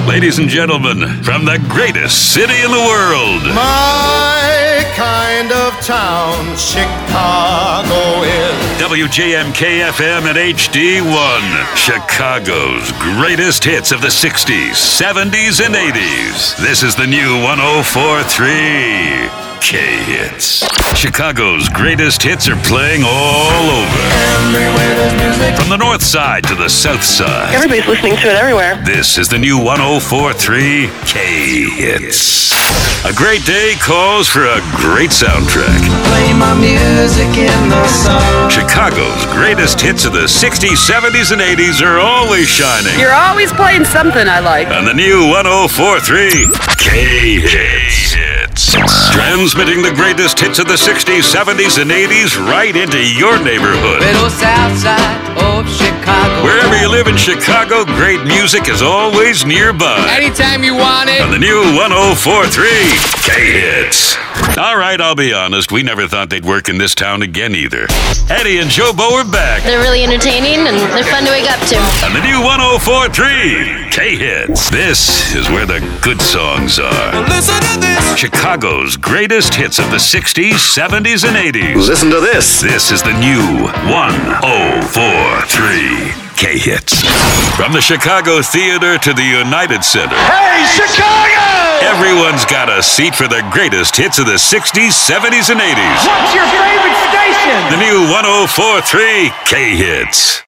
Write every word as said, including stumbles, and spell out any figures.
Ladies and gentlemen, from the greatest city in the world, My kind of town, Chicago is. W J M K F M and H D one, Chicago's greatest hits of the sixties, seventies, and eighties. This is the new one oh four point three K-Hits. Chicago's greatest hits are playing all over. From the north side to the south side. Everybody's listening to it everywhere. This is the new one oh four point three K-Hits. A great day calls for a great soundtrack. Play my music in the sun. Chicago's greatest hits of the sixties, seventies, and eighties are always shining. You're always playing something I like. On the new one oh four point three K-Hits. Transmitting the greatest hits of the sixties, seventies, and eighties right into your neighborhood. Little south side of Chicago. Wherever you live in Chicago, great music is always nearby. Anytime you want it. On the new one oh four point three K-Hits. All right, I'll be honest, we never thought they'd work in this town again either. Eddie and Joe Bo are back. They're really entertaining and they're fun to wake up to. On the new one oh four point three K-Hits. This is where the good songs are. Listen to this. Chicago's greatest hits of the sixties, seventies, and eighties. Listen to this. This is the new one oh four point three K-Hits. From the Chicago Theater to the United Center. Hey, Chicago! Everyone's got a seat for the greatest hits of the sixties, seventies, and eighties. What's your favorite station? The new one oh four point three K-Hits.